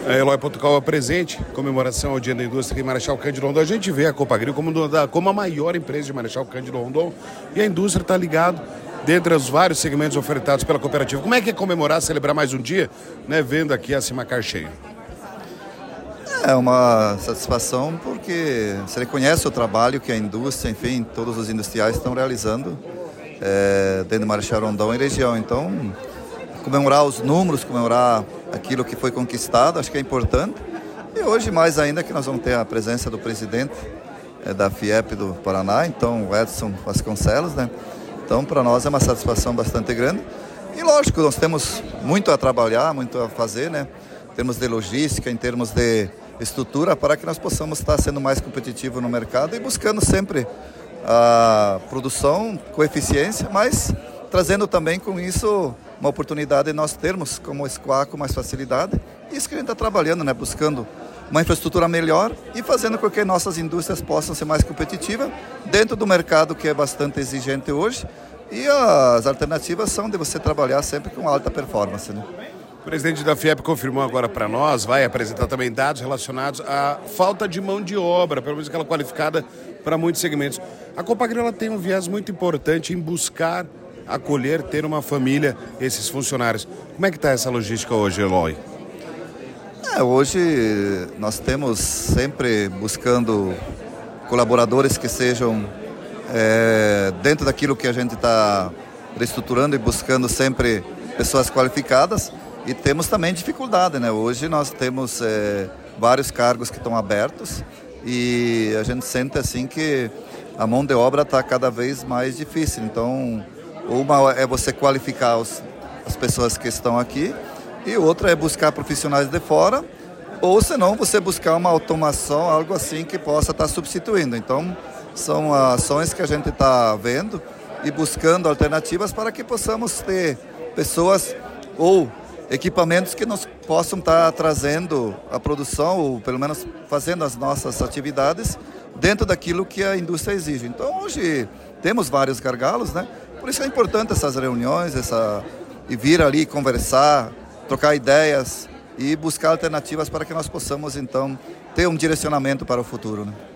Eloy Portugal presente, comemoração ao Dia da Indústria em Marechal Cândido Rondon. A gente vê a Copagril como a maior empresa de Marechal Cândido Rondon e a indústria está ligada dentre os vários segmentos ofertados pela cooperativa. Como é que é comemorar, celebrar mais um dia, né, vendo aqui a Simacar cheia? É uma satisfação porque você reconhece o trabalho que a indústria, enfim, todos os industriais estão realizando dentro de Marechal Rondon e região. Então, comemorar os números, comemorar aquilo que foi conquistado, acho que é importante. E hoje, mais ainda, que nós vamos ter a presença do presidente da FIEP do Paraná, então, o Edson Vasconcelos, né? Então, para nós é uma satisfação bastante grande. E, lógico, nós temos muito a trabalhar, muito a fazer, né? Em termos de logística, em termos de estrutura, para que nós possamos estar sendo mais competitivos no mercado e buscando sempre a produção com eficiência, mas trazendo também com isso uma oportunidade de nós termos como escoar com mais facilidade. Isso que a gente está trabalhando, né? Buscando uma infraestrutura melhor e fazendo com que nossas indústrias possam ser mais competitivas dentro do mercado que é bastante exigente hoje. E as alternativas são de você trabalhar sempre com alta performance, né? O presidente da FIEP confirmou agora para nós, vai apresentar também dados relacionados à falta de mão de obra, pelo menos aquela qualificada para muitos segmentos. A Copagril tem um viés muito importante em buscar acolher, ter uma família, esses funcionários. Como é que está essa logística hoje, Eloy? Hoje nós temos sempre buscando colaboradores que sejam dentro daquilo que a gente está reestruturando e buscando sempre pessoas qualificadas. E temos também dificuldade, né? Hoje nós temos vários cargos que estão abertos e a gente sente assim que a mão de obra está cada vez mais difícil. Então, uma é você qualificar as pessoas que estão aqui e outra é buscar profissionais de fora, ou senão você buscar uma automação, algo assim que possa estar substituindo. Então, são ações que a gente está vendo e buscando alternativas para que possamos ter pessoas ou equipamentos que nos possam estar trazendo a produção, ou pelo menos fazendo as nossas atividades dentro daquilo que a indústria exige. Então, hoje temos vários gargalos, né? Por isso é importante essas reuniões, e vir ali conversar, trocar ideias e buscar alternativas para que nós possamos, então, ter um direcionamento para o futuro, né?